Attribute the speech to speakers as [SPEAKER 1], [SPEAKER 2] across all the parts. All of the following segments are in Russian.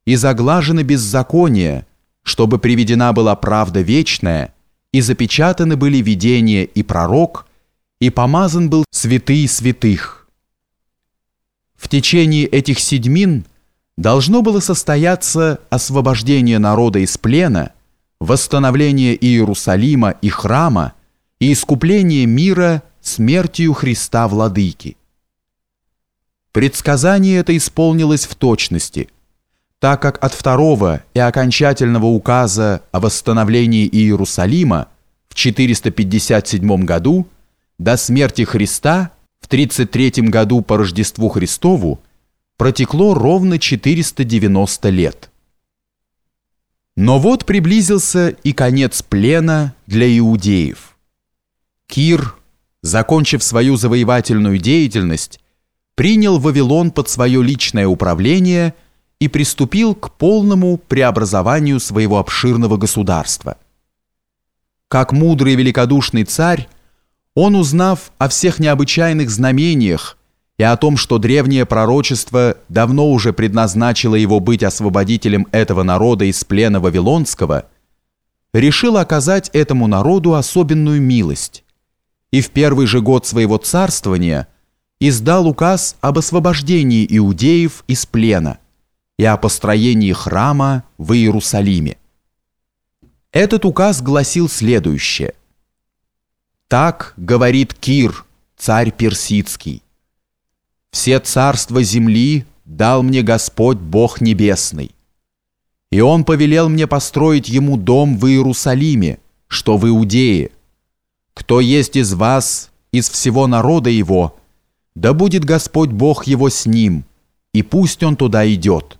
[SPEAKER 1] и заглажены беззакония, чтобы приведена была правда вечная, и запечатаны были видение и пророк, и помазан был святый святых. В течение этих седьмин должно было состояться освобождение народа из плена, восстановление Иерусалима и храма и искупление мира смертью Христа Владыки. Предсказание это исполнилось в точности, так как от второго и окончательного указа о восстановлении Иерусалима в 457 году до смерти Христа в 33 году по Рождеству Христову протекло ровно 490 лет. Но вот приблизился и конец плена для иудеев. Кир, закончив свою завоевательную деятельность, принял Вавилон под свое личное управление и приступил к полному преобразованию своего обширного государства. Как мудрый и великодушный царь, он, узнав о всех необычайных знамениях и о том, что древнее пророчество давно уже предназначило его быть освободителем этого народа из плена вавилонского, решил оказать этому народу особенную милость и в первый же год своего царствования издал указ об освобождении иудеев из плена и о построении храма в Иерусалиме. Этот указ гласил следующее: «Так говорит Кир, царь персидский: все царства земли дал мне Господь Бог Небесный, и Он повелел мне построить Ему дом в Иерусалиме, что в Иудее. Кто есть из вас, из всего народа Его, да будет Господь Бог Его с ним, и пусть Он туда идет».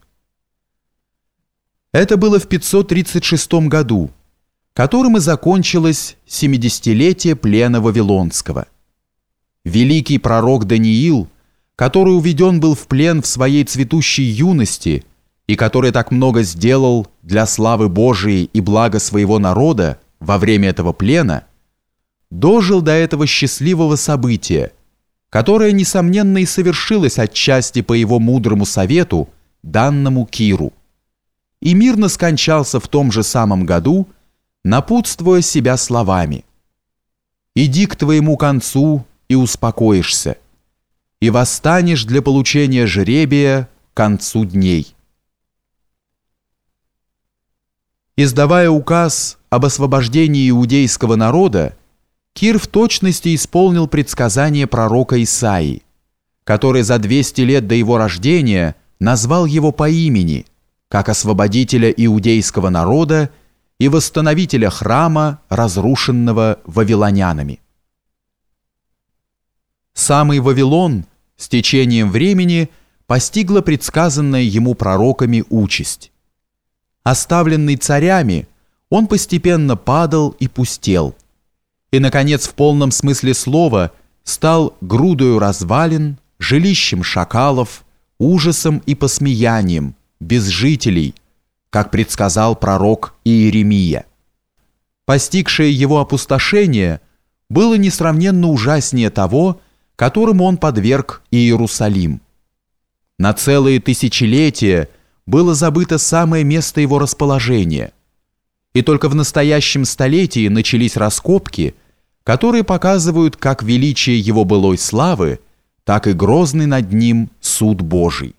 [SPEAKER 1] Это было в 536 году, которым и закончилось 70-летие плена Вавилонского. Великий пророк Даниил, который уведен был в плен в своей цветущей юности и который так много сделал для славы Божией и блага своего народа во время этого плена, дожил до этого счастливого события, которое, несомненно, и совершилось отчасти по его мудрому совету, данному Киру, и мирно скончался в том же самом году, напутствуя себя словами: «Иди к твоему концу и успокоишься, и восстанешь для получения жребия к концу дней». Издавая указ об освобождении иудейского народа, Кир в точности исполнил предсказание пророка Исаии, который за 200 лет до его рождения назвал его по имени, как освободителя иудейского народа и восстановителя храма, разрушенного вавилонянами. Самый Вавилон с течением времени постигла предсказанная ему пророками участь. Оставленный царями, он постепенно падал и пустел, и, наконец, в полном смысле слова стал грудою развалин, жилищем шакалов, ужасом и посмеянием, без жителей, как предсказал пророк Иеремия. Постигшее его опустошение было несравненно ужаснее того, которому он подверг Иерусалим. На целые тысячелетия было забыто самое место его расположения, и только в настоящем столетии начались раскопки, которые показывают как величие его былой славы, так и грозный над ним суд Божий.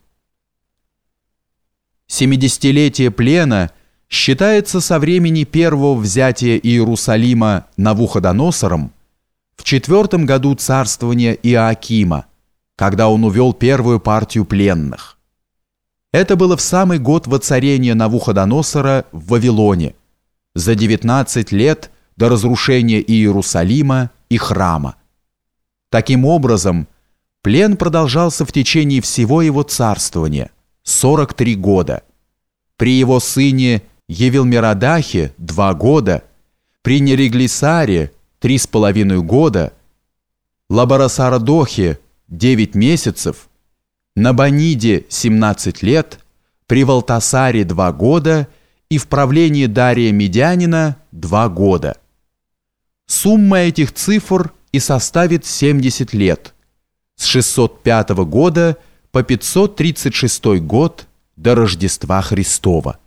[SPEAKER 1] 70-летие плена считается со времени первого взятия Иерусалима Навуходоносором в 4 году царствования Иоакима, когда он увел первую партию пленных. Это было в самый год воцарения Навуходоносора в Вавилоне, за 19 лет до разрушения Иерусалима и храма. Таким образом, плен продолжался в течение всего его царствования – 43 года. При его сыне Евилмеродахе – 2 года, при Нереглисаре – 3,5 года, Лабарасардохе – 9 месяцев, на Баниде – 17 лет, при Валтасаре – 2 года и в правлении Дария Медянина – 2 года. Сумма этих цифр и составит 70 лет, с 605 года по 536 год до Рождества Христова.